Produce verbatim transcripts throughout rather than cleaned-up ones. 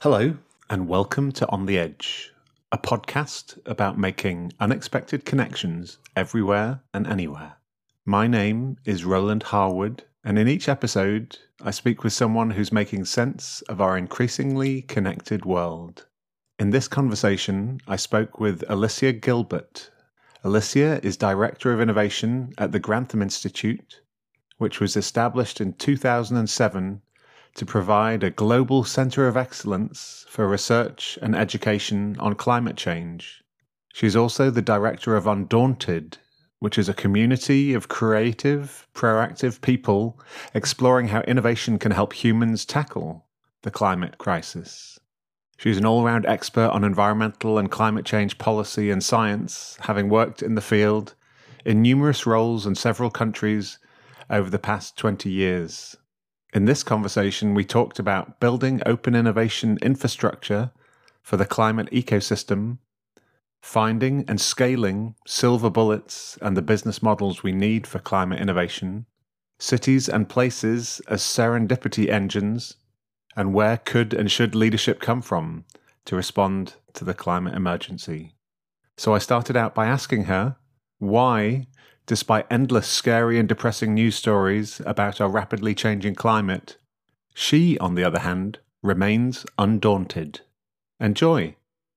Hello, and welcome to On the Edge, a podcast about making unexpected connections everywhere and anywhere. My name is Roland Harwood, and in each episode, I speak with someone who's making sense of our increasingly connected world. In this conversation, I spoke with Alicia Gilbert. Alicia is Director of Innovation at the Grantham Institute, which was established in two thousand seven to provide a global centre of excellence for research and education on climate change. She's also the director of Undaunted, which is a community of creative, proactive people exploring how innovation can help humans tackle the climate crisis. She's an all-round expert on environmental and climate change policy and science, having worked in the field in numerous roles in several countries over the past twenty years. In this conversation, we talked about building open innovation infrastructure for the climate ecosystem, finding and scaling silver bullets and the business models we need for climate innovation, cities and places as serendipity engines, and where could and should leadership come from to respond to the climate emergency. So I started out by asking her why, despite endless scary and depressing news stories about our rapidly changing climate, she, on the other hand, remains undaunted. Enjoy.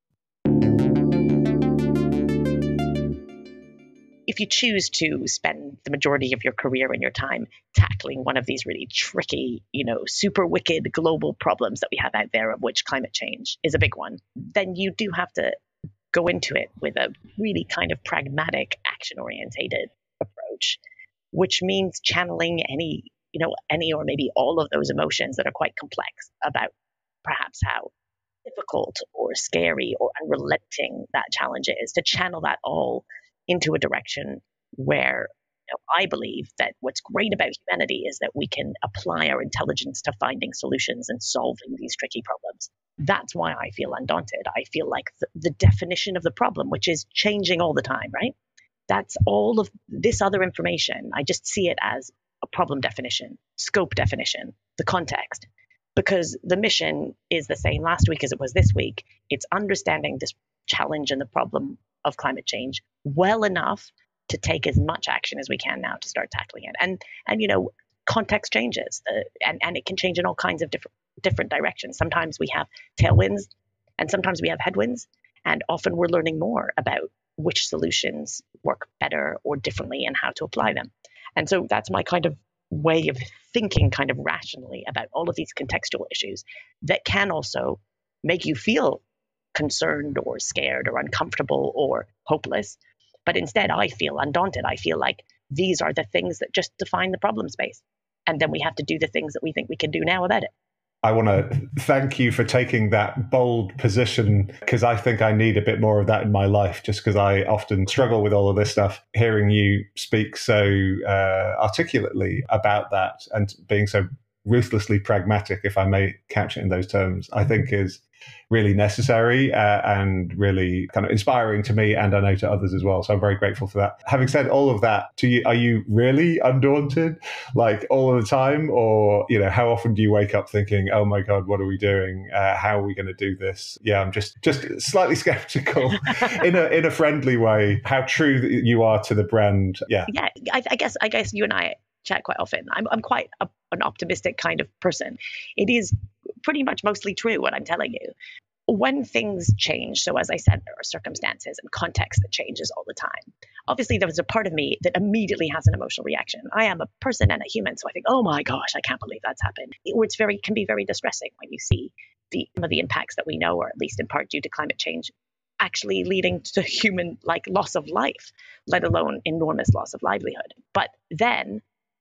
If you choose to spend the majority of your career and your time tackling one of these really tricky, you know, super wicked global problems that we have out there, of which climate change is a big one, then you do have to go into it with a really kind of pragmatic, action-orientated approach, which means channeling any, you know, any or maybe all of those emotions that are quite complex about perhaps how difficult or scary or unrelenting that challenge is, to channel that all into a direction where, you know, I believe that what's great about humanity is that we can apply our intelligence to finding solutions and solving these tricky problems. That's why I feel undaunted. I feel like the, the definition of the problem, which is changing all the time, right? That's all of this other information. I just see it as a problem definition, scope definition, the context, because the mission is the same last week as it was this week. It's understanding this challenge and the problem of climate change well enough to take as much action as we can now to start tackling it. And, and you know, context changes, uh, and, and it can change in all kinds of different, different directions. Sometimes we have tailwinds and sometimes we have headwinds. And often we're learning more about which solutions work better or differently and how to apply them. And so that's my kind of way of thinking kind of rationally about all of these contextual issues that can also make you feel concerned or scared or uncomfortable or hopeless. But instead, I feel undaunted. I feel like these are the things that just define the problem space. And then we have to do the things that we think we can do now about it. I want to thank you for taking that bold position, because I think I need a bit more of that in my life, just because I often struggle with all of this stuff. Hearing you speak so uh, articulately about that and being so ruthlessly pragmatic, if I may couch it in those terms, I think is really necessary uh, and really kind of inspiring to me, and I know to others as well. So I'm very grateful for that. Having said all of that, to you, are you really undaunted, like all of the time, or you know, how often do you wake up thinking, "Oh my God, what are we doing? Uh, how are we going to do this?" Yeah, I'm just just slightly skeptical in a in a friendly way. How true that you are to the brand. Yeah, yeah. I, I guess I guess you and I chat quite often. I'm I'm quite a, an optimistic kind of person. It is pretty much mostly true what I'm telling you. When things change, so as I said, there are circumstances and context that changes all the time. Obviously, there was a part of me that immediately has an emotional reaction. I am a person and a human, so I think, oh my gosh, I can't believe that's happened. Or it's very can be very distressing when you see the some of the impacts that we know, or at least in part due to climate change, actually leading to human like loss of life, let alone enormous loss of livelihood. But then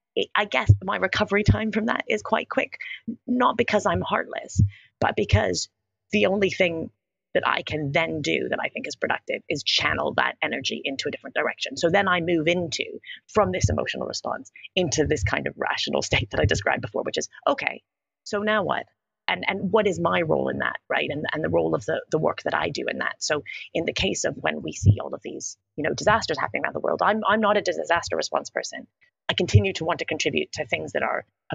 I guess my recovery time from that is quite quick, not because I'm heartless, but because the only thing that I can then do that I think is productive is channel that energy into a different direction. So then I move into, from this emotional response, into this kind of rational state that I described before, which is, okay, so now what? And and what is my role in that, right? And and the role of the, the work that I do in that. So in the case of when we see all of these, you know, disasters happening around the world, I'm I'm not a disaster response person. I continue to want to contribute to things that are about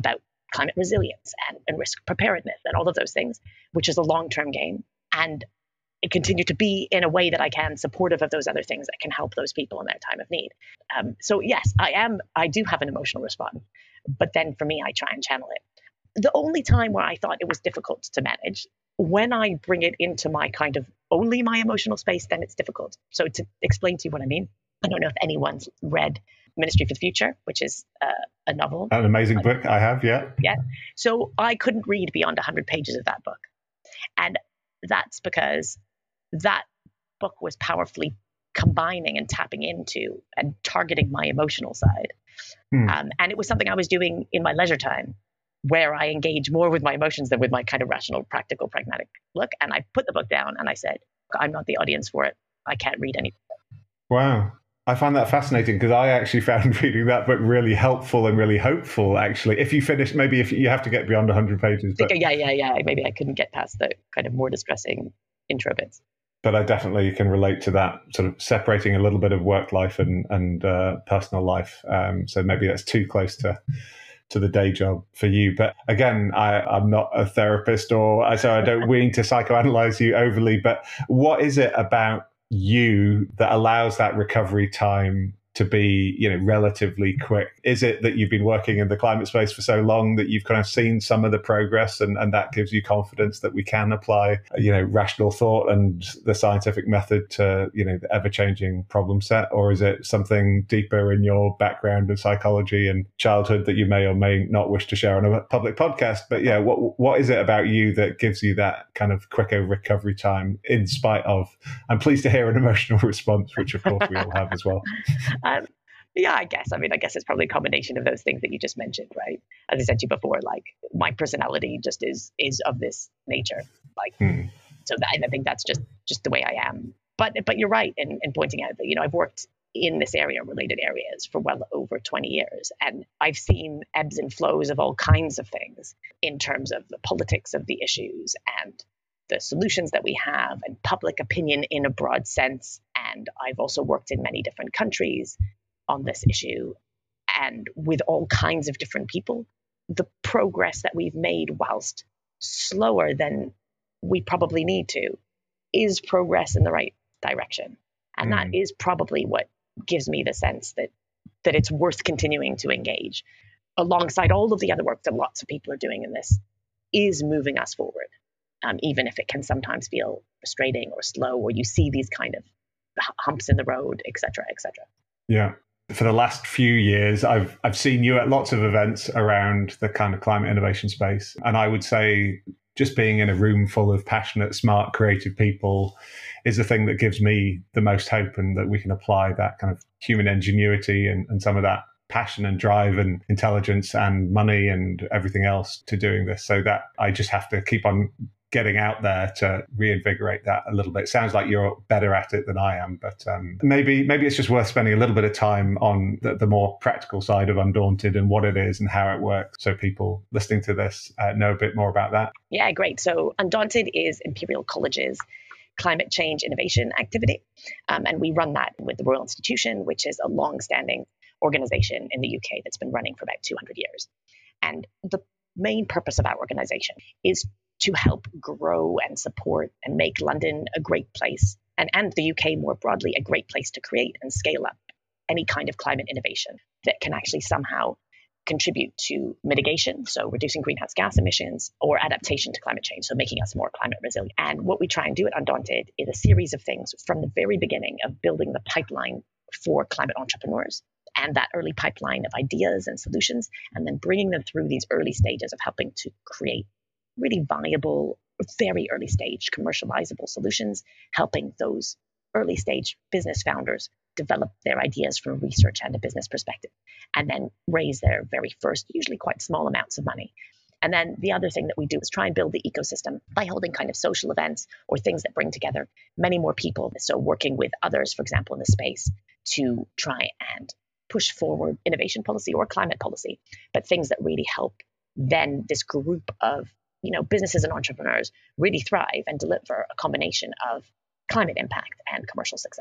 climate resilience and, and risk preparedness and all of those things, which is a long-term game. And I continue to be in a way that I can supportive of those other things that can help those people in their time of need. Um, so yes, I am, I do have an emotional response, but then for me, I try and channel it. The only time where I thought it was difficult to manage, when I bring it into my kind of only my emotional space, then it's difficult. So to explain to you what I mean, I don't know if anyone's read Ministry for the Future, which is uh, a novel. An amazing book. I have, yeah. Yeah. So I couldn't read beyond one hundred pages of that book. And that's because that book was powerfully combining and tapping into and targeting my emotional side. Hmm. Um, and it was something I was doing in my leisure time, where I engage more with my emotions than with my kind of rational, practical, pragmatic look. And I put the book down and I said, I'm not the audience for it. I can't read anything. Wow. I find that fascinating because I actually found reading that book really helpful and really hopeful, actually. If you finish, maybe if you have to get beyond one hundred pages. But, yeah, yeah, yeah. Maybe I couldn't get past the kind of more distressing intro bits. But I definitely can relate to that, sort of separating a little bit of work life and, and uh, personal life. Um, so maybe that's too close to to the day job for you. But again, I, I'm not a therapist, or so I don't mean to psychoanalyze you overly. But what is it about you that allows that recovery time to be, you know, relatively quick? Is it that you've been working in the climate space for so long that you've kind of seen some of the progress and, and that gives you confidence that we can apply, you know, rational thought and the scientific method to, you know, the ever-changing problem set? Or is it something deeper in your background of psychology and childhood that you may or may not wish to share on a public podcast? But yeah, what what is it about you that gives you that kind of quicker recovery time in spite of, I'm pleased to hear an emotional response, which of course we all have as well. Um, yeah, I guess. I mean, I guess it's probably a combination of those things that you just mentioned, right? As I said to you before, like my personality just is is of this nature. Like, hmm. so that, I think that's just just the way I am. But but you're right in, in pointing out that, you know, I've worked in this area, related areas, for well over twenty years, and I've seen ebbs and flows of all kinds of things in terms of the politics of the issues and the solutions that we have and public opinion in a broad sense. And I've also worked in many different countries on this issue and with all kinds of different people. The progress that we've made, whilst slower than we probably need to, is progress in the right direction. And mm. that is probably what gives me the sense that that it's worth continuing to engage alongside all of the other work that lots of people are doing in this is moving us forward. Um, even if it can sometimes feel frustrating or slow, or you see these kind of humps in the road, et cetera, et cetera. Yeah. For the last few years, I've I've seen you at lots of events around the kind of climate innovation space. And I would say just being in a room full of passionate, smart, creative people is the thing that gives me the most hope, and that we can apply that kind of human ingenuity and, and some of that passion and drive and intelligence and money and everything else to doing this. So that I just have to keep on getting out there to reinvigorate that a little bit. It sounds like you're better at it than I am, but um, maybe maybe it's just worth spending a little bit of time on the, the more practical side of Undaunted and what it is and how it works, so people listening to this uh, know a bit more about that. Yeah, great. So Undaunted is Imperial College's climate change innovation activity, um, and we run that with the Royal Institution, which is a long-standing organization in the U K that's been running for about two hundred years. And the main purpose of our organization is to help grow and support and make London a great place, and, and the U K more broadly a great place to create and scale up any kind of climate innovation that can actually somehow contribute to mitigation, so reducing greenhouse gas emissions, or adaptation to climate change, so making us more climate resilient. And what we try and do at Undaunted is a series of things from the very beginning of building the pipeline for climate entrepreneurs and that early pipeline of ideas and solutions, and then bringing them through these early stages of helping to create really viable, very early stage commercializable solutions, helping those early stage business founders develop their ideas from a research and a business perspective, and then raise their very first, usually quite small amounts of money. And then the other thing that we do is try and build the ecosystem by holding kind of social events or things that bring together many more people. So working with others, for example, in the space to try and push forward innovation policy or climate policy, but things that really help then this group of, you know, businesses and entrepreneurs really thrive and deliver a combination of climate impact and commercial success.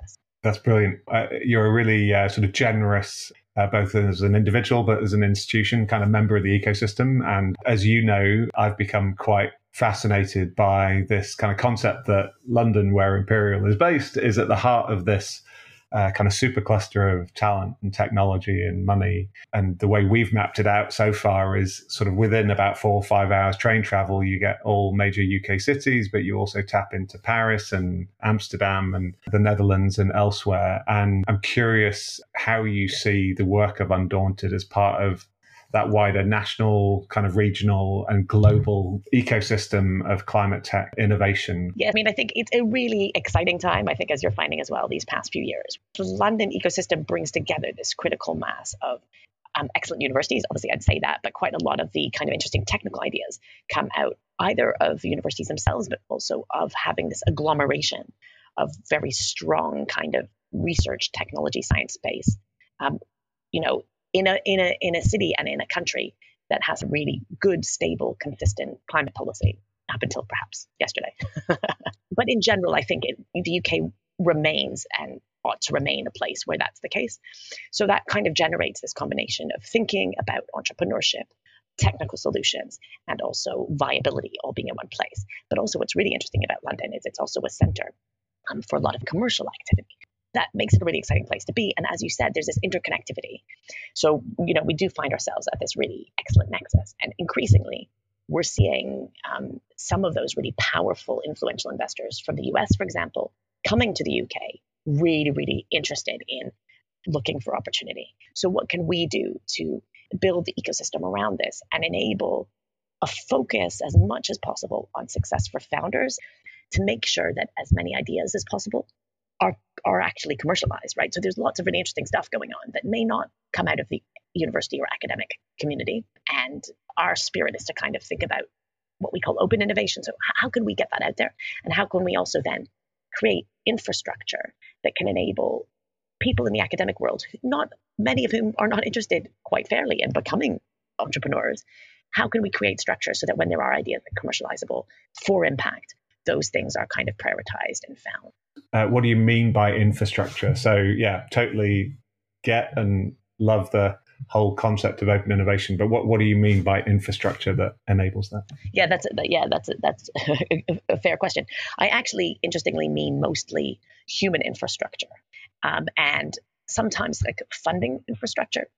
That's brilliant. Uh, you're a really uh, sort of generous, uh, both as an individual, but as an institution, kind of member of the ecosystem. And as you know, I've become quite fascinated by this kind of concept that London, where Imperial is based, is at the heart of this uh, kind of supercluster of talent and technology and money. And the way we've mapped it out so far is sort of within about four or five hours train travel, you get all major U K cities, but you also tap into Paris and Amsterdam and the Netherlands and elsewhere. And I'm curious how you see the work of Undaunted as part of that wider national, kind of regional and global ecosystem of climate tech innovation. Yeah, I mean, I think it's a really exciting time, I think, as you're finding as well these past few years. The London ecosystem brings together this critical mass of um, excellent universities. Obviously, I'd say that, but quite a lot of the kind of interesting technical ideas come out either of the universities themselves, but also of having this agglomeration of very strong kind of research, technology, science space. Um, you know, in a in a in a city and in a country that has a really good, stable, consistent climate policy up until perhaps yesterday. But in general, I think it, the U K remains and ought to remain a place where that's the case. So that kind of generates this combination of thinking about entrepreneurship, technical solutions, and also viability all being in one place. But also what's really interesting about London is it's also a center um, for a lot of commercial activity. That makes it a really exciting place to be. And as you said, there's this interconnectivity. So, you know, we do find ourselves at this really excellent nexus. And increasingly, we're seeing um, some of those really powerful, influential investors from the U S, for example, coming to the U K, really, really interested in looking for opportunity. So what can we do to build the ecosystem around this and enable a focus as much as possible on success for founders to make sure that as many ideas as possible are are actually commercialized, right? So there's lots of really interesting stuff going on that may not come out of the university or academic community. And our spirit is to kind of think about what we call open innovation. So how can we get that out there? And how can we also then create infrastructure that can enable people in the academic world, not many of whom are not interested quite fairly in becoming entrepreneurs? How can we create structure so that when there are ideas that are commercializable for impact, those things are kind of prioritized and found? Uh, what do you mean by infrastructure? So yeah, totally get and love the whole concept of open innovation, but what, what do you mean by infrastructure that enables that? Yeah, that's a, yeah, that's a, that's a fair question. I actually, interestingly, mean mostly human infrastructure, um, and sometimes like funding infrastructure.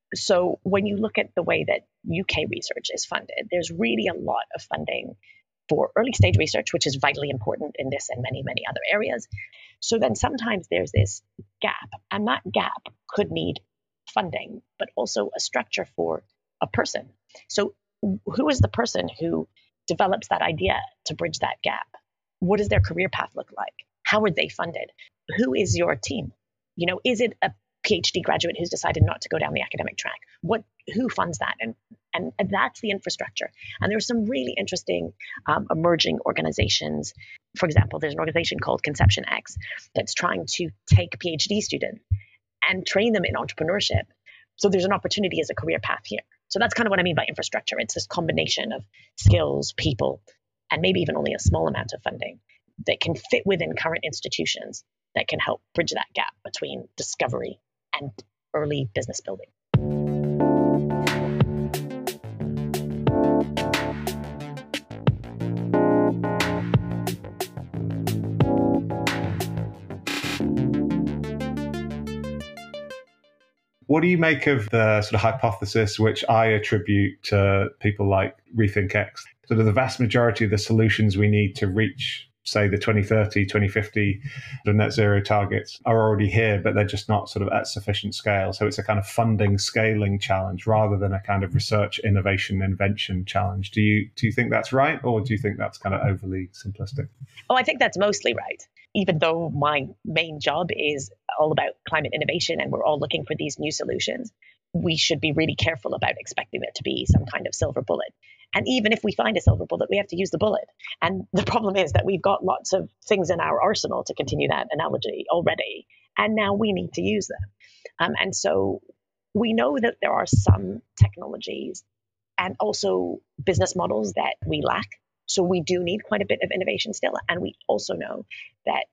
So when you look at the way that U K research is funded, there's really a lot of funding for early stage research, which is vitally important in this and many, many other areas. So then sometimes there's this gap, and that gap could need funding, but also a structure for a person. So who is the person who develops that idea to bridge that gap? What does their career path look like? How are they funded? Who is your team? You know, is it a PhD graduate who's decided not to go down the academic track? What, who funds that? And, and, and that's the infrastructure. And there's some really interesting um, emerging organizations. For example, there's an organization called Conception X that's trying to take PhD students and train them in entrepreneurship. So there's an opportunity as a career path here. So that's kind of what I mean by infrastructure. It's this combination of skills, people, and maybe even only a small amount of funding that can fit within current institutions that can help bridge that gap between discovery and early business building. What do you make of the sort of hypothesis, which I attribute to people like RethinkX? Sort of the vast majority of the solutions we need to reach, say, the twenty thirty, twenty fifty the net zero targets are already here, but they're just not sort of at sufficient scale. So it's a kind of funding scaling challenge rather than a kind of research, innovation, invention challenge. Do you do you think that's right, or do you think that's kind of overly simplistic? Oh, I think that's mostly right. Even though my main job is all about climate innovation and we're all looking for these new solutions, we should be really careful about expecting there to be some kind of silver bullet. And even if we find a silver bullet, we have to use the bullet. And the problem is that we've got lots of things in our arsenal, to continue that analogy, already. And now we need to use them. Um, and so we know that there are some technologies and also business models that we lack. So we do need quite a bit of innovation still. And we also know that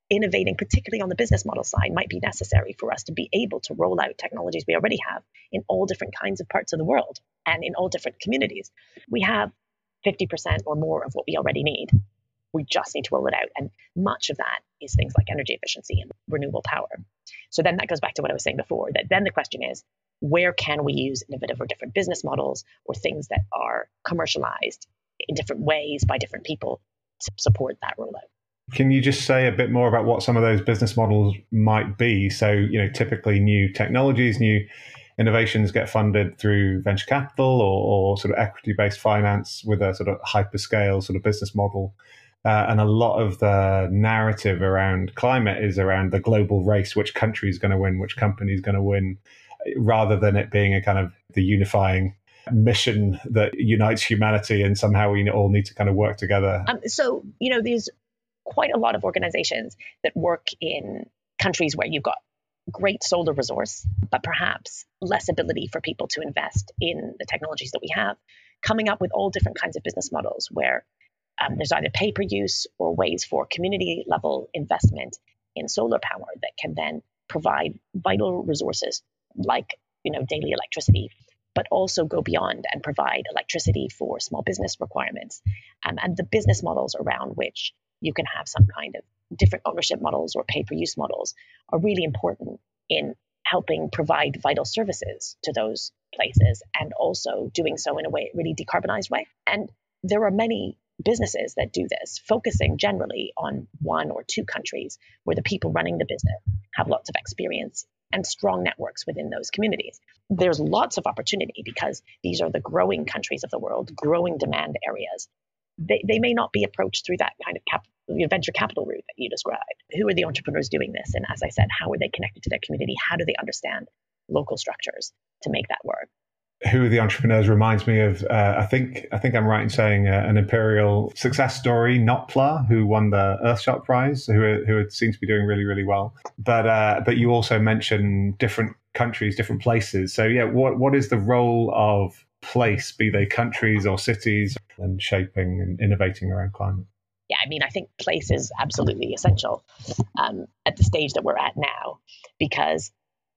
innovating, particularly on the business model side, might be necessary for us to be able to roll out technologies we already have in all different kinds of parts of the world and in all different communities. We have fifty percent or more of what we already need. We just need to roll it out. And much of that is things like energy efficiency and renewable power. So then that goes back to what I was saying before, that then the question is, where can we use innovative or different business models or things that are commercialized in different ways by different people to support that rollout? Can you just say a bit more about what some of those business models might be? So, you know, typically new technologies, new innovations get funded through venture capital or, or sort of equity-based finance with a sort of hyperscale sort of business model. Uh, and a lot of the narrative around climate is around the global race, which country is going to win, which company is going to win, rather than it being a kind of the unifying mission that unites humanity and somehow we all need to kind of work together. Um, so, you know, there's quite a lot of organizations that work in countries where you've got great solar resource, but perhaps less ability for people to invest in the technologies that we have, coming up with all different kinds of business models where um, there's either pay per use or ways for community level investment in solar power that can then provide vital resources like, you know, daily electricity, but also go beyond and provide electricity for small business requirements. Um, and the business models around which you can have some kind of different ownership models or pay-per-use models are really important in helping provide vital services to those places and also doing so in a way, really decarbonized way. And there are many businesses that do this, focusing generally on one or two countries where the people running the business have lots of experience and strong networks within those communities. There's lots of opportunity because these are the growing countries of the world, growing demand areas. They, they may not be approached through that kind of cap, venture capital route that you described. Who are the entrepreneurs doing this? And as I said, how are they connected to their community? How do they understand local structures to make that work? Who are the entrepreneurs reminds me of, uh, I think I think I'm right in saying uh, an Imperial success story, Notpla, who won the Earthshot Prize, who who seems to be doing really, really well. But uh, but you also mentioned different countries, different places. So yeah, what what is the role of place, be they countries or cities, and shaping and innovating around climate? Yeah, I mean, I think place is absolutely essential um, at the stage that we're at now, because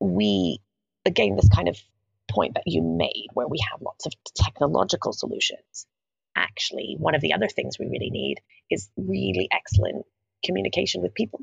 we, again, this kind of point that you made where we have lots of technological solutions. Actually, one of the other things we really need is really excellent communication with people.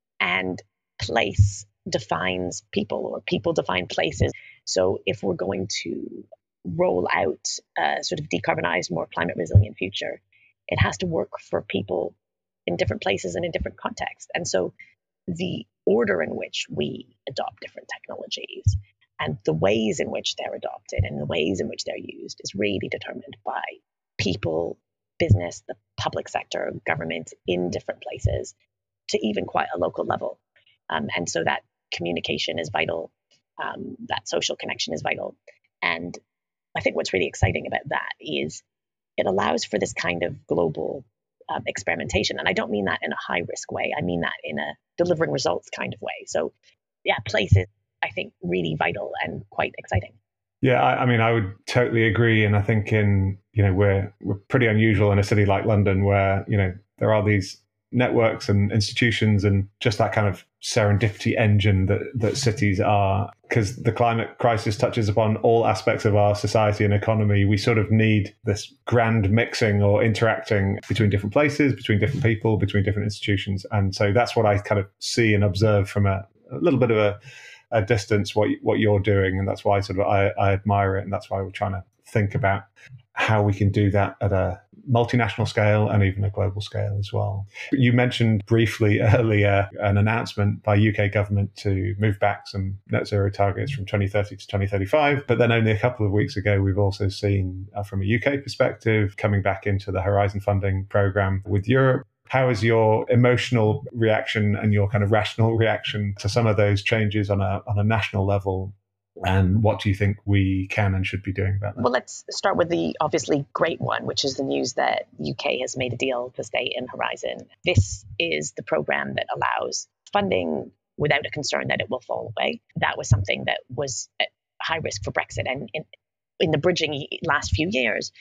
And place defines people, or people define places. So if we're going to roll out a sort of decarbonized, more climate resilient future, it has to work for people in different places and in different contexts. And so the order in which we adopt different technologies and the ways in which they're adopted and the ways in which they're used is really determined by people, business, the public sector, government in different places to even quite a local level. Um, and so that communication is vital. Um, that social connection is vital. And I think what's really exciting about that is it allows for this kind of global um, experimentation. And I don't mean that in a high risk way. I mean that in a delivering results kind of way. So yeah, places, I think, really vital and quite exciting. Yeah, I, I mean, I would totally agree. And I think in, you know, we're we're pretty unusual in a city like London where, you know, there are these networks and institutions and just that kind of serendipity engine that, that cities are, because the climate crisis touches upon all aspects of our society and economy. We sort of need this grand mixing or interacting between different places, between different people, between different institutions. And so that's what I kind of see and observe from a, a little bit of a, a distance, what, what you're doing. And that's why sort of I, I admire it. And that's why we're trying to think about how we can do that at a multinational scale and even a global scale as well. You mentioned briefly earlier an announcement by U K government to move back some net zero targets from twenty thirty to twenty thirty-five. But then only a couple of weeks ago, we've also seen uh, from a U K perspective, coming back into the Horizon funding program with Europe. How is your emotional reaction and your kind of rational reaction to some of those changes on a on a national level? And what do you think we can and should be doing about that? Well, let's start with the obviously great one, which is the news that U K has made a deal to stay in Horizon. This is the program that allows funding without a concern that it will fall away. That was something that was at high risk for Brexit. And in, in the bridging last few years,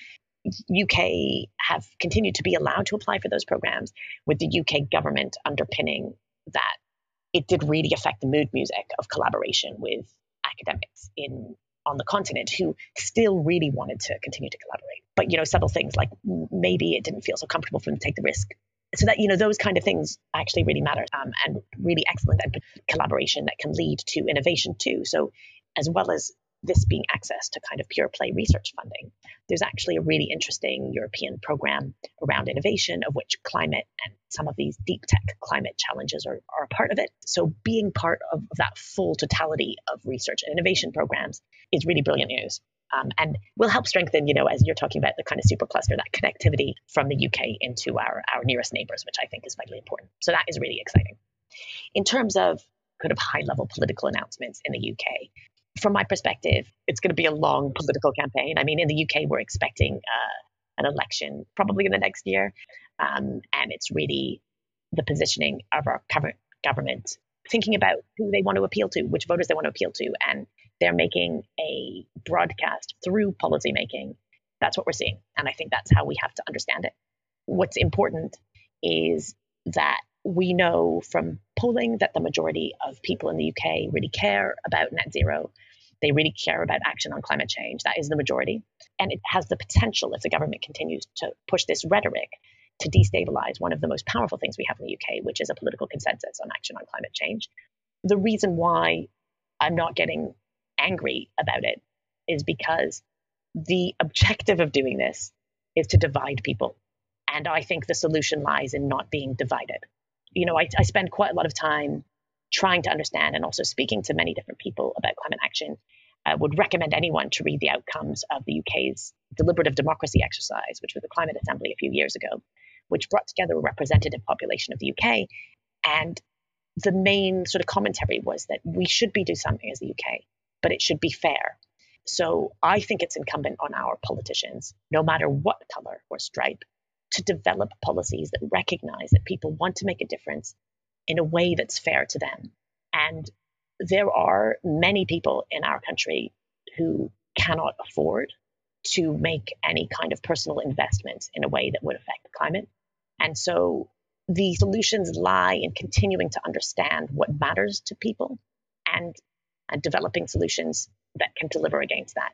U K have continued to be allowed to apply for those programs with the U K government underpinning that it did really affect the mood music of collaboration with academics in on the continent who still really wanted to continue to collaborate. But, you know, subtle things like maybe it didn't feel so comfortable for them to take the risk. So that, you know, those kind of things actually really matter, um, and really excellent collaboration that can lead to innovation too. So as well as this being access to kind of pure play research funding, there's actually a really interesting European program around innovation, of which climate and some of these deep tech climate challenges are, are a part of it. So being part of that full totality of research and innovation programs is really brilliant news. Um, and will help strengthen, you know, as you're talking about the kind of supercluster, that connectivity from the U K into our, our nearest neighbors, which I think is vitally important. So that is really exciting. In terms of kind of high level political announcements in the U K, from my perspective, it's going to be a long political campaign. I mean, in the U K, we're expecting uh, an election probably in the next year. Um, and it's really the positioning of our current government, thinking about who they want to appeal to, which voters they want to appeal to. And they're making a broadcast through policymaking. That's what we're seeing. And I think that's how we have to understand it. What's important is that we know from polling that the majority of people in the U K really care about net zero. They really care about action on climate change. That is the majority. And it has the potential, if the government continues to push this rhetoric, to destabilize one of the most powerful things we have in the U K, which is a political consensus on action on climate change. The reason why I'm not getting angry about it is because the objective of doing this is to divide people. And I think the solution lies in not being divided. You know, I, I spend quite a lot of time trying to understand and also speaking to many different people about climate action. I would recommend anyone to read the outcomes of the U K's deliberative democracy exercise, which was the Climate Assembly a few years ago, which brought together a representative population of the U K. And the main sort of commentary was that we should be doing something as the U K, but it should be fair. So I think it's incumbent on our politicians, no matter what color or stripe, to develop policies that recognize that people want to make a difference in a way that's fair to them. And there are many people in our country who cannot afford to make any kind of personal investment in a way that would affect the climate. And so the solutions lie in continuing to understand what matters to people and, and developing solutions that can deliver against that.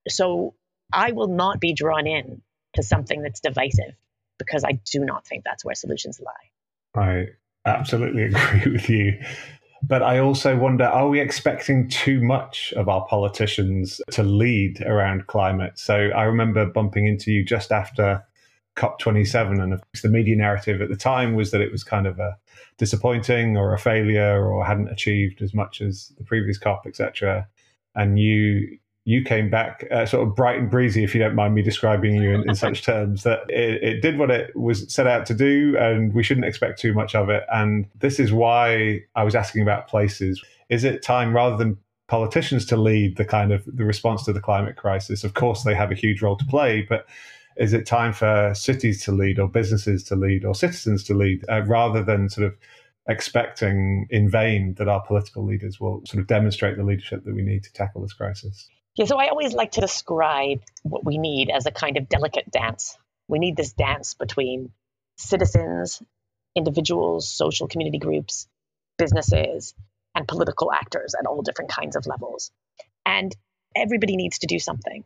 So I will not be drawn in to something that's divisive, because I do not think that's where solutions lie. I absolutely agree with you. But I also wonder, are we expecting too much of our politicians to lead around climate? So I remember bumping into you just after COP twenty-seven, and of course the media narrative at the time was that it was kind of a disappointing or a failure or hadn't achieved as much as the previous COP, et cetera. And you you came back uh, sort of bright and breezy, if you don't mind me describing you in, in such terms, that it, it did what it was set out to do, and we shouldn't expect too much of it. And this is why I was asking about places. Is it time, rather than politicians to lead the kind of the response to the climate crisis? Of course, they have a huge role to play, but is it time for cities to lead, or businesses to lead, or citizens to lead, uh, rather than sort of expecting in vain that our political leaders will sort of demonstrate the leadership that we need to tackle this crisis? Yeah, so I always like to describe what we need as a kind of delicate dance. We need this dance between citizens, individuals, social community groups, businesses, and political actors at all different kinds of levels. And everybody needs to do something.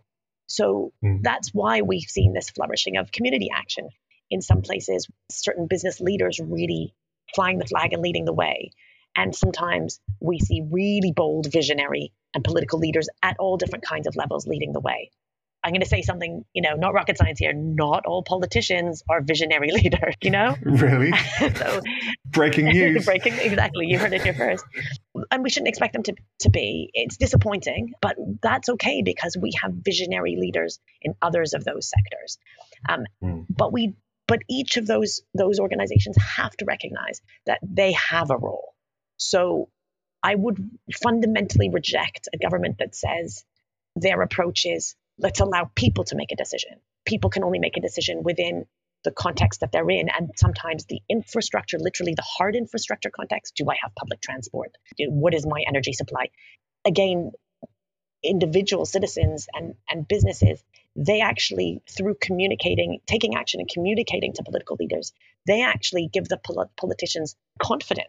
So mm. that's why we've seen this flourishing of community action. In some places, certain business leaders really flying the flag and leading the way. And sometimes we see really bold, visionary and political leaders at all different kinds of levels leading the way. I'm going to say something, you know, not rocket science here. Not all politicians are visionary leaders, you know? Really? So, breaking news. breaking, exactly. You heard it here first. And we shouldn't expect them to, to be. It's disappointing, but that's okay, because we have visionary leaders in others of those sectors. Um, mm. But we, but each of those those organizations have to recognize that they have a role. So I would fundamentally reject a government that says their approach is, let's allow people to make a decision. People can only make a decision within the context that they're in. And sometimes the infrastructure, literally the hard infrastructure context, do I have public transport? What is my energy supply? Again, individual citizens and, and businesses, they actually, through communicating, taking action and communicating to political leaders, they actually give the pol- politicians confidence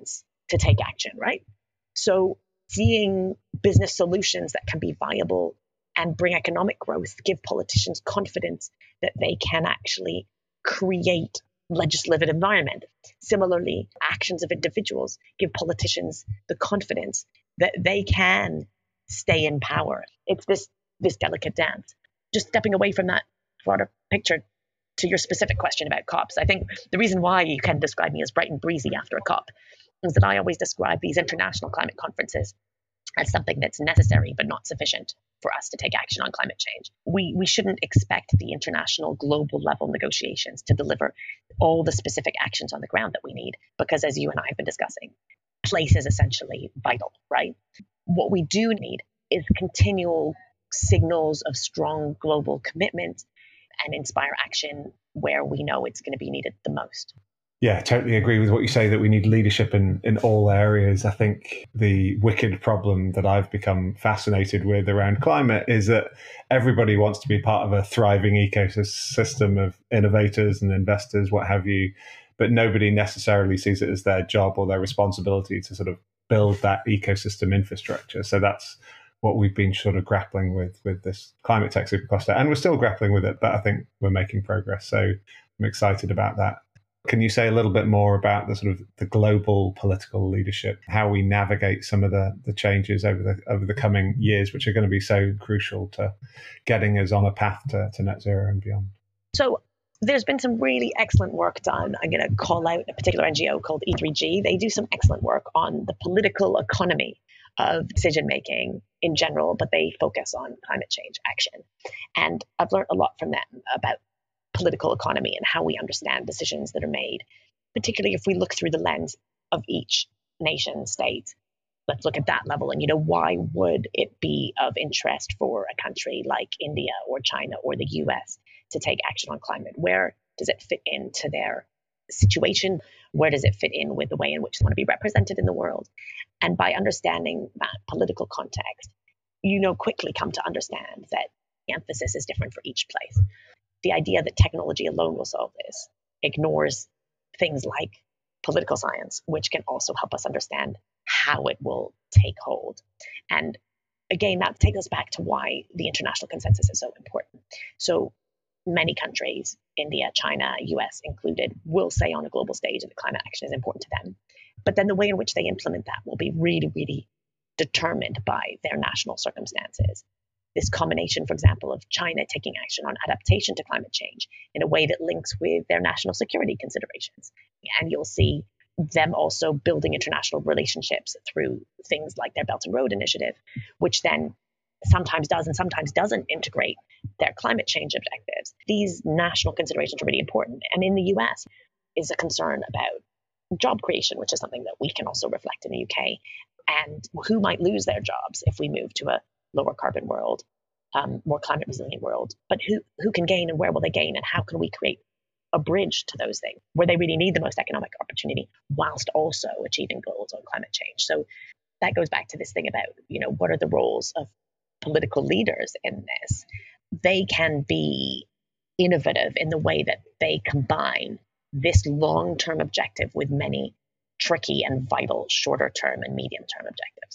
to take action, right? So seeing business solutions that can be viable and bring economic growth, give politicians confidence that they can actually create legislative environment. Similarly, actions of individuals give politicians the confidence that they can stay in power. It's this, this delicate dance. Just stepping away from that broader picture to your specific question about COPs, I think the reason why you can describe me as bright and breezy after a COP is that I always describe these international climate conferences as something that's necessary but not sufficient for us to take action on climate change. We, we shouldn't expect the international global level negotiations to deliver all the specific actions on the ground that we need, because as you and I have been discussing, place is essentially vital, right? What we do need is continual signals of strong global commitment and inspire action where we know it's going to be needed the most. Yeah, totally agree with what you say, that we need leadership in, in all areas. I think the wicked problem that I've become fascinated with around climate is that everybody wants to be part of a thriving ecosystem of innovators and investors, what have you, but nobody necessarily sees it as their job or their responsibility to sort of build that ecosystem infrastructure. So that's what we've been sort of grappling with with this climate tech supercluster, and we're still grappling with it, but I think we're making progress. So I'm excited about that. Can you say a little bit more about the sort of the global political leadership, how we navigate some of the, the changes over the over the coming years, which are going to be so crucial to getting us on a path to, to net zero and beyond? So there's been some really excellent work done. I'm going to call out a particular N G O called E three G. They do some excellent work on the political economy of decision making in general, but they focus on climate change action. And I've learned a lot from them about political economy and how we understand decisions that are made, particularly if we look through the lens of each nation state. Let's look at that level. And, you know, why would it be of interest for a country like India or China or the U S to take action on climate? Where does it fit into their situation? Where does it fit in with the way in which they want to be represented in the world? And by understanding that political context, you know, quickly come to understand that the emphasis is different for each place. The idea that technology alone will solve this ignores things like political science, which can also help us understand how it will take hold. And again, that takes us back to why the international consensus is so important. So many countries, India, China, U S included, will say on a global stage that climate action is important to them. But then the way in which they implement that will be really, really determined by their national circumstances. This combination, for example, of China taking action on adaptation to climate change in a way that links with their national security considerations. And you'll see them also building international relationships through things like their Belt and Road Initiative, which then sometimes does and sometimes doesn't integrate their climate change objectives. These national considerations are really important. And in the U S is a concern about job creation, which is something that we can also reflect in the U K, and who might lose their jobs if we move to a lower carbon world, um, more climate resilient world, but who, who can gain and where will they gain, and how can we create a bridge to those things where they really need the most economic opportunity whilst also achieving goals on climate change. So that goes back to this thing about, you know, what are the roles of political leaders in this? They can be innovative in the way that they combine this long-term objective with many tricky and vital shorter-term and medium-term objectives.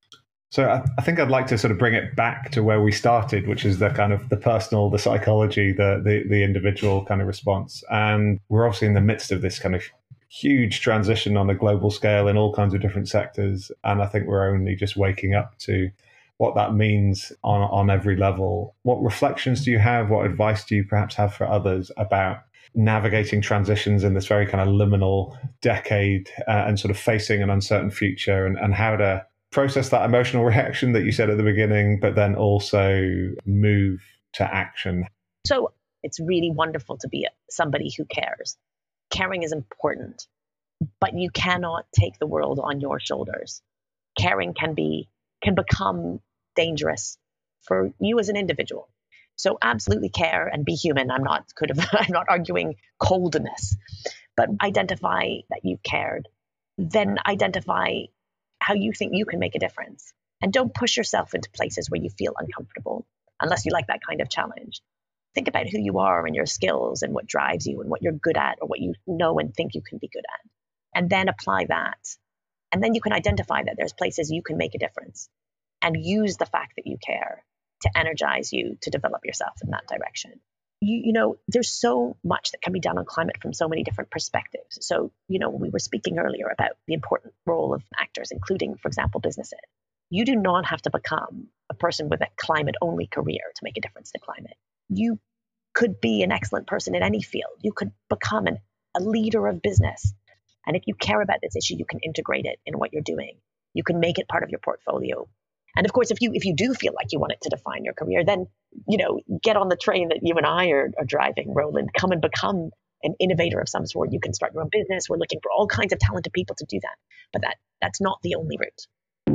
So I, I think I'd like to sort of bring it back to where we started, which is the kind of the personal, the psychology, the, the the individual kind of response. And we're obviously in the midst of this kind of huge transition on a global scale in all kinds of different sectors. And I think we're only just waking up to what that means on, on every level. What reflections do you have? What advice do you perhaps have for others about navigating transitions in this very kind of liminal decade uh, and sort of facing an uncertain future, and, and how to process that emotional reaction that you said at the beginning, but then also move to action? So it's really wonderful to be somebody who cares. Caring is important, but you cannot take the world on your shoulders. Caring can be can become dangerous for you as an individual. So absolutely care and be human. I'm not could have I'm not arguing coldness, but identify that you've cared. Then identify how you think you can make a difference. And don't push yourself into places where you feel uncomfortable, unless you like that kind of challenge. Think about who you are and your skills and what drives you and what you're good at or what you know and think you can be good at. And then apply that And then you can identify that there's places you can make a difference and use the fact that you care to energize you to develop yourself in that direction. You, you know, there's so much that can be done on climate from so many different perspectives. So, you know, we were speaking earlier about the important role of actors, including, for example, businesses. You do not have to become a person with a climate-only career to make a difference to climate. You could be an excellent person in any field. You could become an, a leader of business. And if you care about this issue, you can integrate it in what you're doing. You can make it part of your portfolio. And of course, if you if you do feel like you want it to define your career, then, you know, get on the train that you and I are, are driving, Roland. Come and become an innovator of some sort. You can start your own business. We're looking for all kinds of talented people to do that. But that that's not the only route.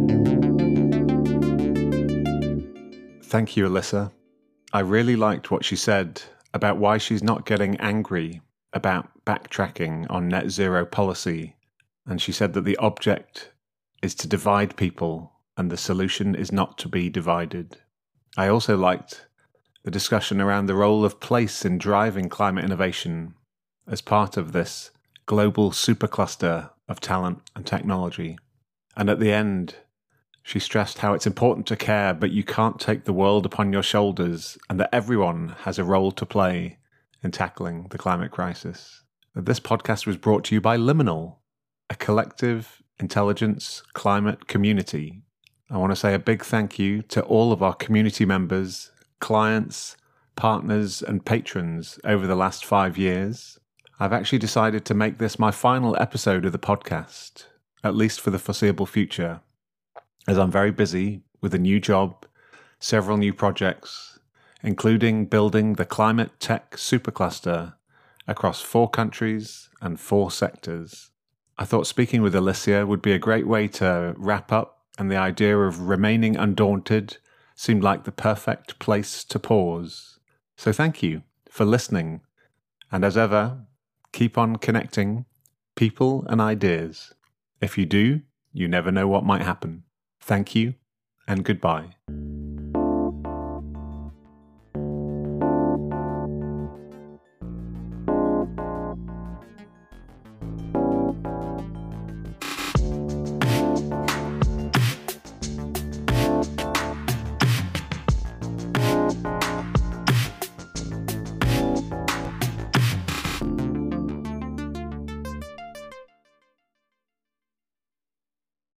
Thank you, Alyssa. I really liked what she said about why she's not getting angry about backtracking on net zero policy. And she said that the object is to divide people and the solution is not to be divided. I also liked the discussion around the role of place in driving climate innovation as part of this global supercluster of talent and technology. And at the end, she stressed how it's important to care, but you can't take the world upon your shoulders, and that everyone has a role to play in tackling the climate crisis. This podcast was brought to you by Liminal, a collective intelligence climate community. I want to say a big thank you to all of our community members, clients, partners, and patrons over the last five years. I've actually decided to make this my final episode of the podcast, at least for the foreseeable future, as I'm very busy with a new job, several new projects, including building the climate tech supercluster across four countries and four sectors. I thought speaking with Alicia would be a great way to wrap up, and the idea of remaining undaunted seemed like the perfect place to pause. So thank you for listening, and as ever, keep on connecting people and ideas. If you do, you never know what might happen. Thank you, and goodbye.